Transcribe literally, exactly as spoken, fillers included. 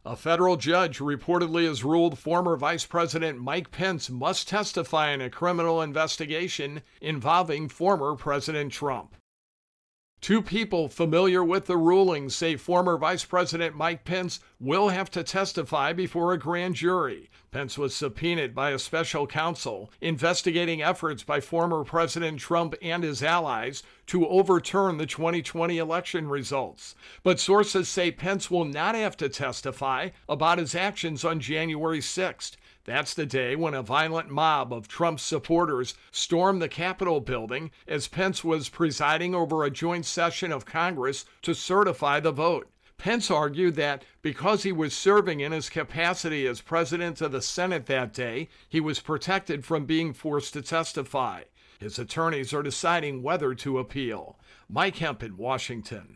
A federal judge reportedly has ruled former Vice President Mike Pence must testify in a criminal investigation involving former President Trump. Two people familiar with the ruling say former Vice President Mike Pence will have to testify before a grand jury. Pence was subpoenaed by a special counsel investigating efforts by former President Trump and his allies to overturn the twenty twenty election results. But sources say Pence will not have to testify about his actions on January sixth. That's the day when a violent mob of Trump's supporters stormed the Capitol building as Pence was presiding over a joint session of Congress to certify the vote. Pence argued that because he was serving in his capacity as president of the Senate that day, he was protected from being forced to testify. His attorneys are deciding whether to appeal. Mike Hemp in Washington.